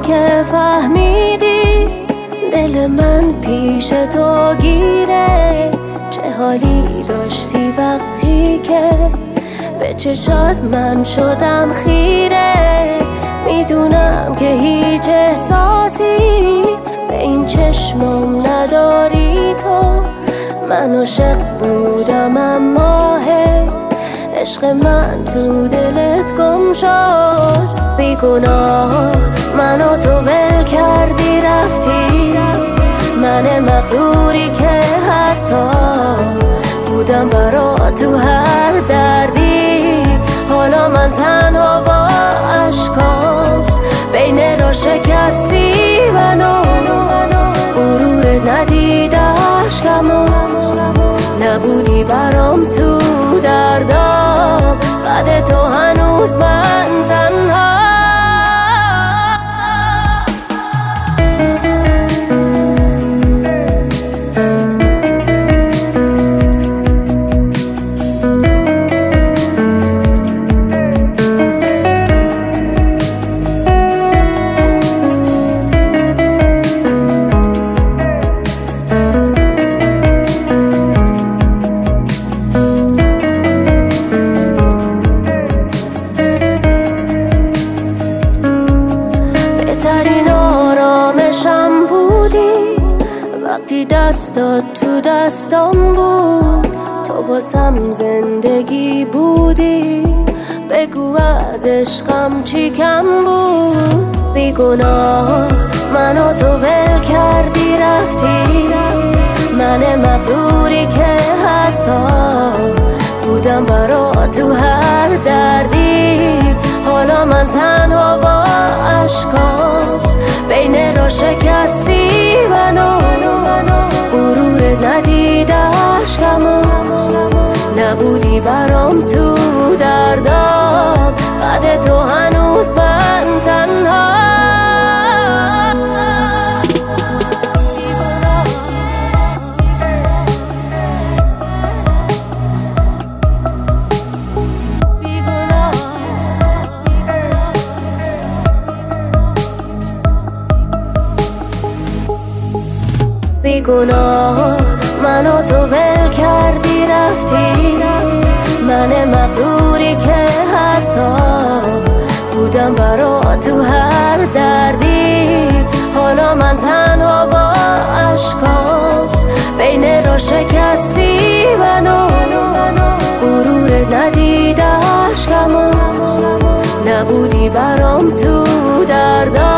که فهمیدی دل من پیش تو گیره. چه حالی داشتی وقتی که به چشات من شدم خیره. میدونم که هیچ احساسی به این چشمم نداری تو. من عاشق بودم اما عشق من تو دلت گم شد. بیگناه منو تو ول کردی رفتی. من مغروری که حتی بودم برا تو هر دردی. حالا من تنها با عشقام بین را شکستی منو. غرورت ندید عشقمو، نبودی برام تو دردام. بعد تو هنوز من تنها. بهترین آرامشم بودی وقتی دستات تو دستام بود. تو واسم زندگی بودی، بگو از عشقم چی کم بود. بیگناه منو تو ول کردی رفتی. من مغروری که حتی بودم برا تو هر دردی. حالا من تنها با عشقام بین را شکستی منو. غرورت ندید عشقمو، نبودی برام تو دردام. بعد تو هنوز من تنها. بیگناه منو تو ول کردی رفتی. من مغروری که حتی بودم برا تو هر دردی. حالا من تنها با عشقام بین را شکستی منو. غرورت ندید عشقمو، نبودی برام تو دردام.